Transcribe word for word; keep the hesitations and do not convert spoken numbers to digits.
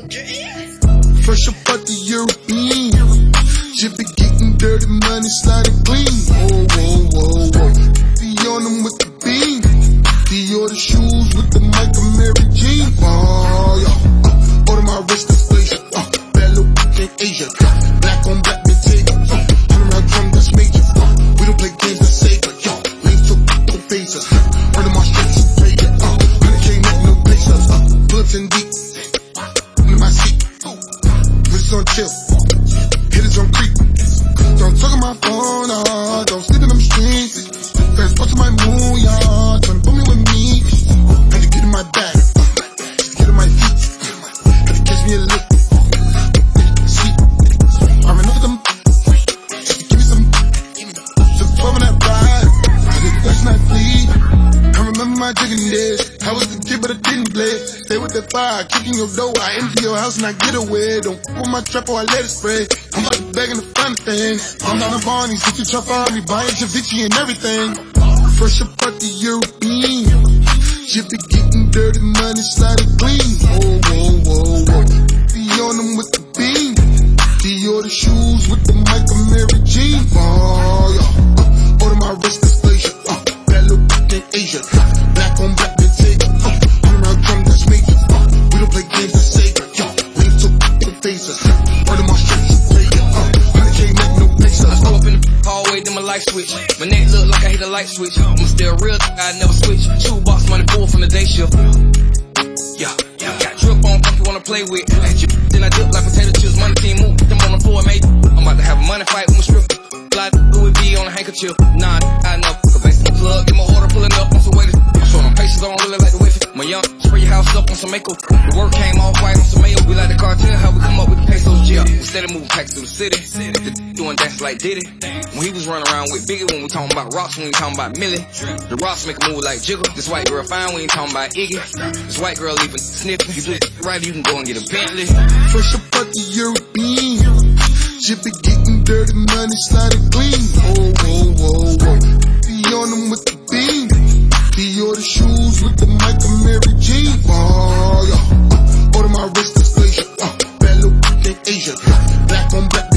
Fresh up out the European. She be getting dirty, money sliding clean. Whoa, whoa, whoa, whoa. Be on them with the beam. Dior the shoes with the Michael Mary Jean. Oh, yeah. Uh, order my wrist inflation. Uh, bad little in Asia. Uh, black on black Bottega. Uh, hundred round drum, that's major. Uh, we don't play games, that's safer. Yo, lean to the faces. Uh, earning my stripes, pay it. Uh, hundred K, make no pesos. Uh, bullets in deep. Under my seat. Wrist on chill. Hitters on creep. Don't talk on my phone, uh, don't sleep in them streets. Fast watch my moon, y'all. Tryna put me with me. Had to get in my bag. Had to get in my feet. Had to catch me a lick. See, I'm enough of them. Just to give me some. Took twelve on that ride. I did the best and I bleed. I remember my drinking days. I was the kid, but I didn't play. Stay with that fire, kicking your door. I empty your house and I get away. Don't pull my trap or I let it spray. I'm about to beg and to find a thing. I'm down to Barney's, get your truck on me, buying Javici and everything. Fresh up out the European. She be getting dirty, money sliding clean. Whoa, whoa, whoa, whoa. Be on them with the beam. Dior the shoes with the Michael Mary Jean. Oh, yeah. Uh, order my wrist inflation. Uh, bad little in Asia. Uh, black on black Bottega. Uh, hundred round drum, that's major. Uh, we don't play games, that's safer. Yo, lean to the faces. Uh, order my stripes. Hallway, then my light switch. My neck look like I hit a light switch. I'm still real, I never switch. Shoebox money full from the day shift. Yeah, yeah. Got drip on, fuck you wanna play with. Then I dip like potato chips. Money team move, put them on the floor, mate. I'm about to have a money fight with my stripper. Glide Louis V on a handkerchief. Nah, I know. Cause base the plug, get my order pulling up on some way to. So my patience don't really like the way. My young, spray your house up on some makeup. The work came off white on some mayo. We like the cartel, how we come up with the pesos, yeah. We steady moving packs through the city. The doing dances like Diddy. When he was running around with Biggie, when we talking about rocks, when we talking about Millie. The rocks make a move like Jiggle. This white girl fine, we ain't talking about Iggy. This white girl leaving sniffing. You do it right, you can go and get a Bentley. Fresh up out the European. She be getting dirty, money sliding clean. Whoa, whoa, whoa, whoa. Be on them with the beam. Dior the shoes with the Michael Mary Jean. Oh, yeah. Uh, order my wrist inflation. Uh, bad little in Asia. Uh, black on black.